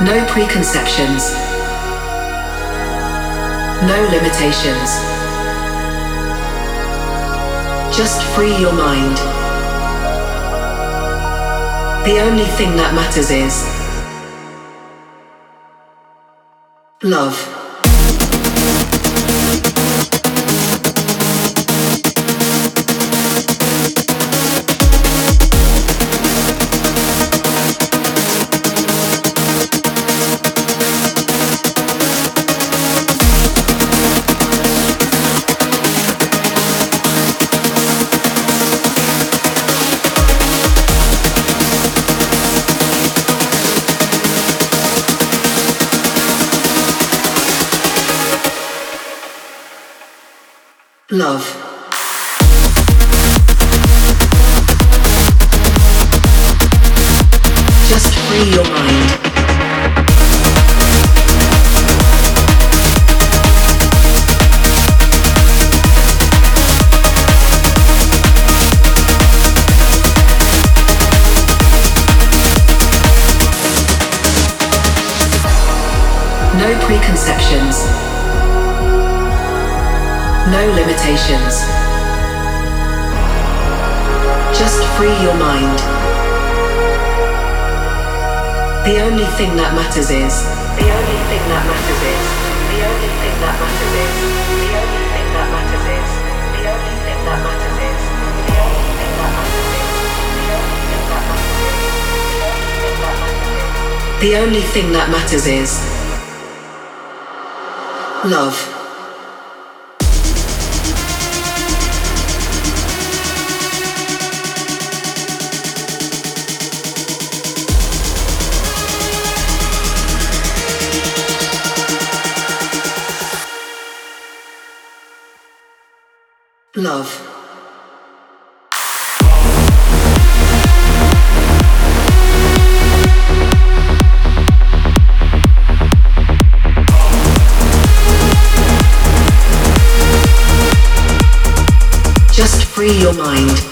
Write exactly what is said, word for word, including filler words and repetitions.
No preconceptions. No limitations. Just free your mind. The only thing that matters is love. Love. Just free your mind. No preconceptions. No limitations. Just free your mind. The only thing that matters is The only thing that matters is The only thing that matters is The only thing that matters is The only thing that matters is The only thing that matters is The only thing that matters is The only thing that matters is love. Love. Just free your mind.